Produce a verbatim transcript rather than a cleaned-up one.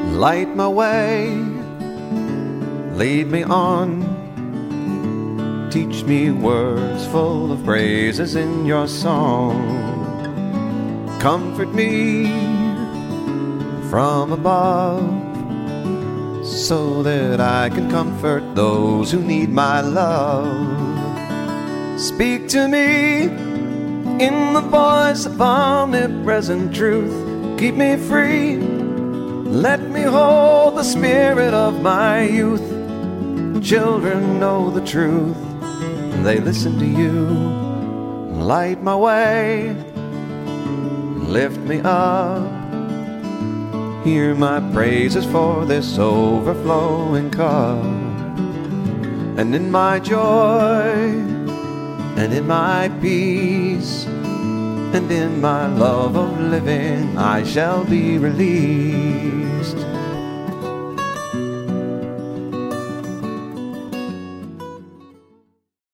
Light my way, lead me on. Teach me words full of praises in your song. Comfort me from above, so that I can comfort those who need my love. Speak to me in the voice of omnipresent truth. Keep me free, let me hold the spirit of my youth. Children know the truth, they listen to you. Light my way, lift me up. Hear my praises for this overflowing cup. And in my joy, and in my peace, and in my love of living, I shall be released.